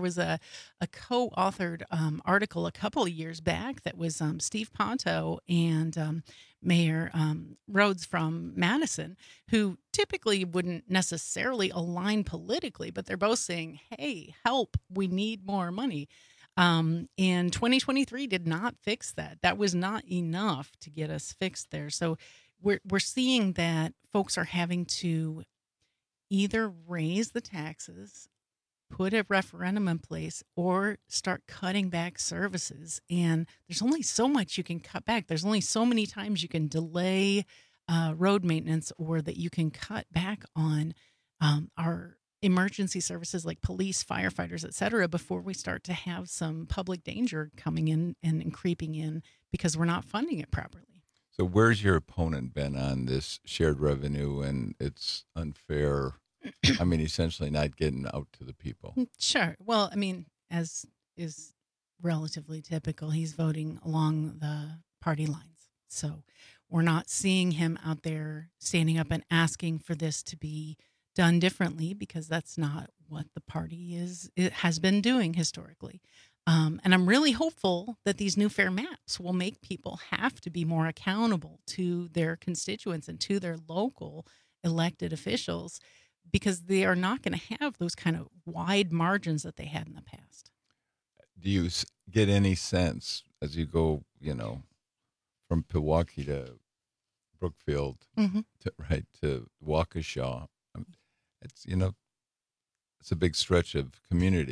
co-authored article a couple of years back that was Steve Ponto and Mayor Rhodes from Madison, who typically wouldn't necessarily align politically, but they're both saying, hey, help, we need more money. And 2023 did not fix that. That was not enough to get us fixed there. So we're seeing that folks are having to either raise the taxes, put a referendum in place, or start cutting back services. And there's only so much you can cut back. There's only so many times you can delay road maintenance, or that you can cut back on our emergency services like police, firefighters, et cetera, before we start to have some public danger coming in and creeping in because we're not funding it properly. So where's your opponent been on this shared revenue and its unfair, essentially not getting out to the people? Sure. Well, as is relatively typical, he's voting along the party lines. So we're not seeing him out there standing up and asking for this to be done differently, because that's not what the party has been doing historically. And I'm really hopeful that these new fair maps will make people have to be more accountable to their constituents and to their local elected officials, because they are not going to have those kind of wide margins that they had in the past. Do you get any sense as you go, from Pewaukee to Brookfield, to Waukesha? It's it's a big stretch of community.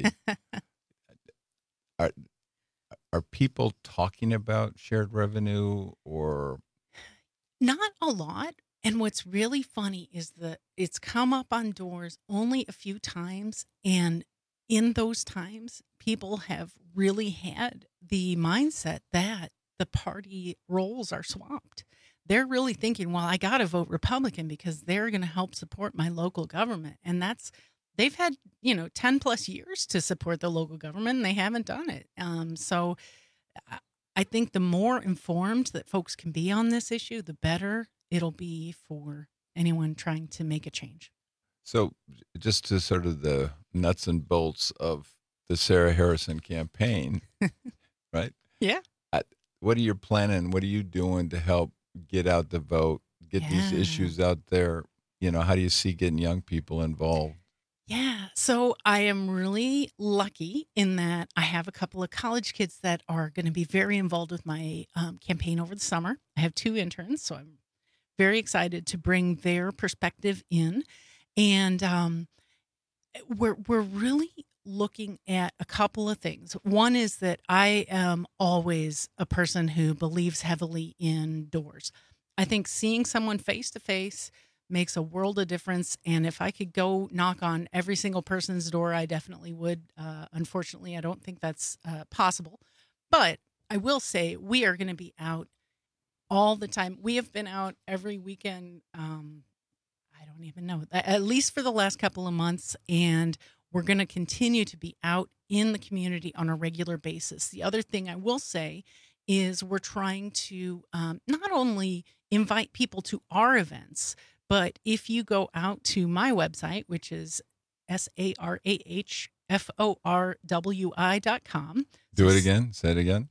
Are people talking about shared revenue, or not a lot? And what's really funny is that it's come up on doors only a few times, and in those times, people have really had the mindset that the party roles are swapped. They're really thinking, well, I got to vote Republican because they're going to help support my local government. And they've had, 10 plus years to support the local government, and they haven't done it. So I think the more informed that folks can be on this issue, the better it'll be for anyone trying to make a change. So just to sort of the nuts and bolts of the Sarah Harrison campaign, right? Yeah. What are you planning? What are you doing to help get out the vote, get these issues out there? How do you see getting young people involved? Yeah. So I am really lucky in that I have a couple of college kids that are going to be very involved with my campaign over the summer. I have 2 interns, so I'm very excited to bring their perspective in. And we're really looking at a couple of things. One is that I am always a person who believes heavily indoors. I think seeing someone face to face makes a world of difference. And if I could go knock on every single person's door, I definitely would. Unfortunately, I don't think that's possible. But I will say we are going to be out all the time. We have been out every weekend. I don't even know, at least for the last couple of months. And we're going to continue to be out in the community on a regular basis. The other thing I will say is we're trying to not only invite people to our events, but if you go out to my website, which is sarahforwi.com. Do it again. Say it again.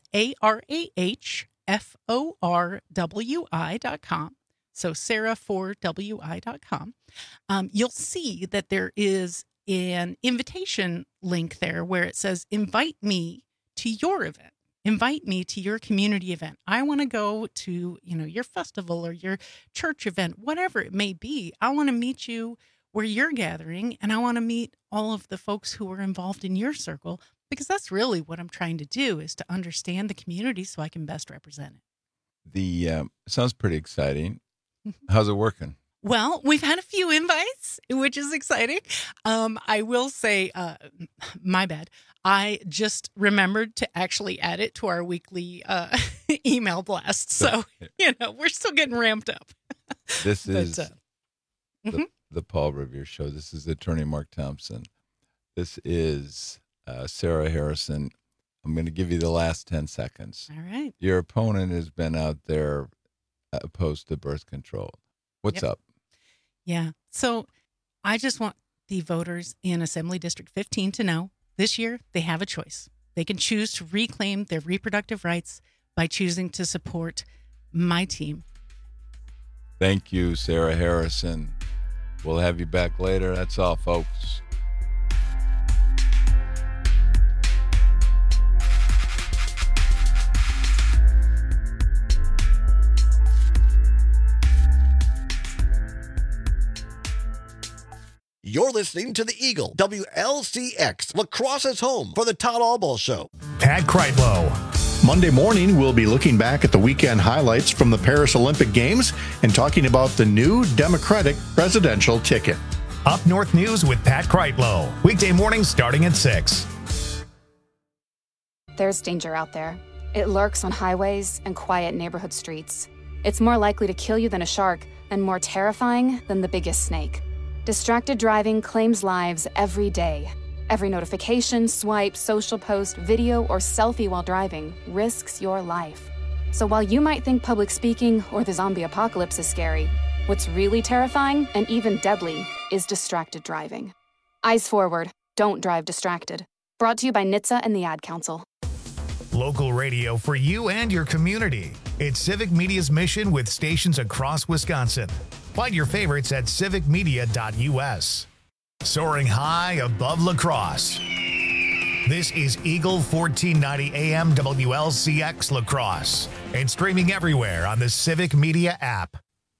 sarahforwi.com. So sarah4wi.com. You'll see that there is an invitation link there where it says, invite me to your event. Invite me to your community event. I want to go to, your festival or your church event, whatever it may be. I want to meet you where you're gathering, and I want to meet all of the folks who are involved in your circle, because that's really what I'm trying to do, is to understand the community so I can best represent it. Sounds pretty exciting. How's it working? Well, we've had a few invites, which is exciting. I will say, my bad. I just remembered to actually add it to our weekly email blast. So, we're still getting ramped up. This is the Paul Revere Show. This is Attorney Mark Thompson. This is Sarah Harrison. I'm going to give you the last 10 seconds. All right. Your opponent has been out there opposed to birth control. What's up? Yeah. So I just want the voters in Assembly District 15 to know this year they have a choice. They can choose to reclaim their reproductive rights by choosing to support my team. Thank you, Sarah Harrison. We'll have you back later. That's all, folks. You're listening to The Eagle, WLCX, La Crosse's home for the Todd Albaugh Show. Pat Kreitlow. Monday morning, we'll be looking back at the weekend highlights from the Paris Olympic Games and talking about the new Democratic presidential ticket. Up North News with Pat Kreitlow. Weekday mornings starting at 6. There's danger out there. It lurks on highways and quiet neighborhood streets. It's more likely to kill you than a shark and more terrifying than the biggest snake. Distracted driving claims lives every day. Every notification, swipe, social post, video, or selfie while driving risks your life. So while you might think public speaking or the zombie apocalypse is scary, what's really terrifying and even deadly is distracted driving. Eyes forward. Don't drive distracted. Brought to you by NHTSA and the Ad Council. Local radio for you and your community. It's Civic Media's mission with stations across Wisconsin. Find your favorites at civicmedia.us. Soaring high above La Crosse. This is Eagle 1490 AM WLCX La Crosse and streaming everywhere on the Civic Media app.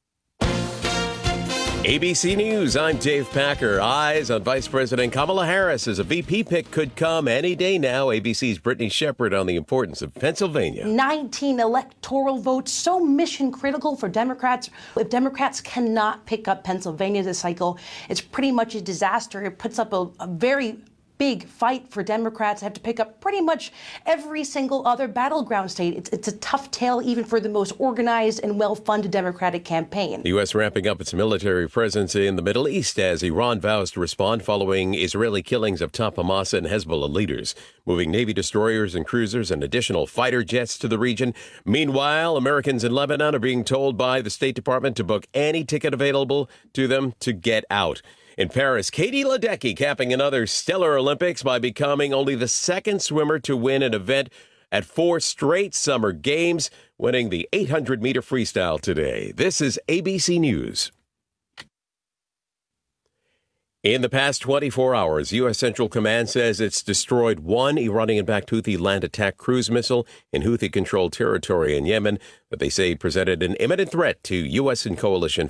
ABC News, I'm Dave Packer. Eyes on Vice President Kamala Harris as a VP pick could come any day now. ABC's Brittany Shepard on the importance of Pennsylvania. 19 electoral votes, so mission critical for Democrats. If Democrats cannot pick up Pennsylvania this cycle, it's pretty much a disaster. It puts up a very big fight for Democrats. They have to pick up pretty much every single other battleground state. It's a tough tale even for the most organized and well-funded Democratic campaign. The U.S. ramping up its military presence in the Middle East as Iran vows to respond following Israeli killings of top Hamas and Hezbollah leaders, moving Navy destroyers and cruisers and additional fighter jets to the region. Meanwhile, Americans in Lebanon are being told by the State Department to book any ticket available to them to get out. In Paris, Katie Ledecky capping another stellar Olympics by becoming only the second swimmer to win an event at 4 straight summer games, winning the 800-meter freestyle today. This is ABC News. In the past 24 hours, U.S. Central Command says it's destroyed one Iranian-backed Houthi land attack cruise missile in Houthi-controlled territory in Yemen that they say presented an imminent threat to U.S. and coalition